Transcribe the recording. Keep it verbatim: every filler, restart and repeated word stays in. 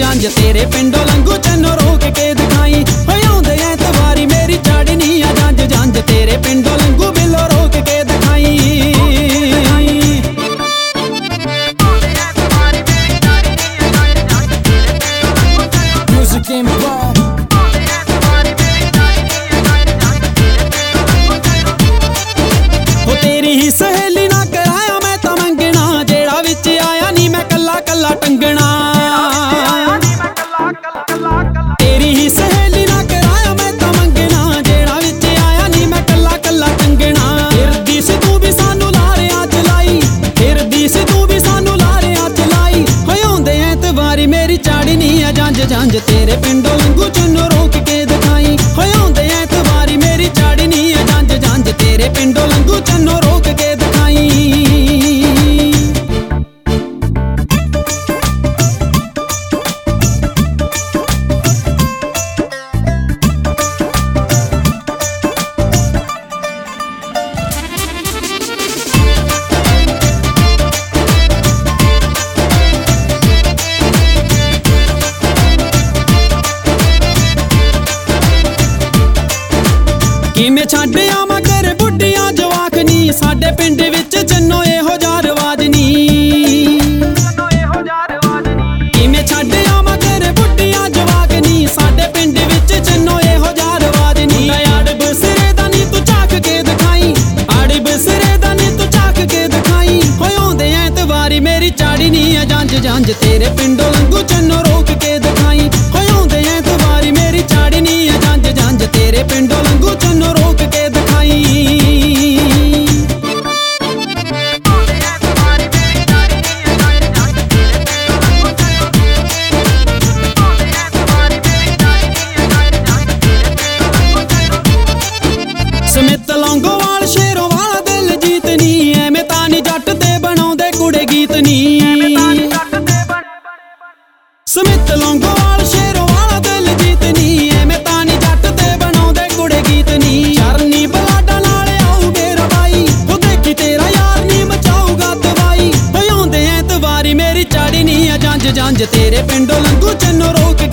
जंज तेरे पिंडों लंघू चन्नो रोक के दिखाई आउंदे ऐतवारी मेरी चाड़नी आ जंज जंज तेरे पिंडों लंघू बिलो रोक के दिखाई हो तेरी ही सहेली ना कराया मैं तां मंगना जेड़ा विच आया नी मैं कल्ला कल्ला टंगना तेरी ही सहेली ना कराया मैं तां मंगना जेड़ा विच आया नी मैं कल्ला कल्ला टंगना फिरदी सी तू भी सानू लारियां च लाई फिरदी सी तू भी सानू लारियां च लाई आउंदे ऐतवारी मेरी चाड़नी आ जंज जंज तेरे पिंडों लंघू चन्नो रोक के दिखाई आउंदे ऐतवारी मेरी चाड़नी आ जंज जंज तेरे पिंडों लंघू चन्नो रोक के दिखाई किवें छड्ड आवां घर बुढ़ियां जवाकनी साडे पिंड विच चन्नो इहो जा रिवाज नी किवें छड्ड आवां घर बुढ़ियां जवाकनी साडे पिंड विच चन्नो इहो जा रिवाज नी अड़ब सिरे दा नी तू झाक के दिखाई अड़ब सिरे दा नी तू झाक के दिखाई आउंदे ऐतवारी मेरी चाड़नी आ जंज जंज तेरे पिंडों लंघू चन्नो रोक के दिखाई आउंदे ऐतवारी मेरी चाड़नी आ जंज जंज तेरे पिंडों लंघू चन्नो रोक के दिखाई ਸਮਿਤ ਲੌਂਗੋਵਾਲ ਸ਼ੇਰੋਂ ਵਾਲਾ ਦਿਲ ਜੀਤਨੀ ਐਵੇਂ ਤਾਂ ਨੀ ਜੱਟ ਤੇ ਬਣਾਉਂਦੇ ਕੁੜੇ ਗੀਤ ਨੀ ਸਮਿਤ ਲੌਂਗੋਵਾਲ ਸ਼ੇਰੋਂ ਵਾਲਾ ਦਿਲ ਜੀਤਨੀ ਐਵੇਂ ਤਾਂ ਨੀ ਜੱਟ ਤੇ ਬਣਾਉਂਦੇ ਕੁੜੇ ਗੀਤ ਨੀ ਚਰਨੀ ਬਲਾਡਾ ਨਾਲ ਆਊ ਮੇਰਾ ਬਾਈ ਉਹ ਦੇਖੀ ਤੇਰਾ ਯਾਰ ਨੀ ਮਚਾਊਗਾ ਦਵਾਈ ਆਉਂਦੇ ਐਤਵਾਰੀ ਮੇਰੀ ਚਾੜਨੀ ਆ ਜੰਜ ਜੰਜ ਤੇਰੇ ਪਿੰਡੋਂ ਲੰਘੂ ਚੰਨੋ ਰੋਕ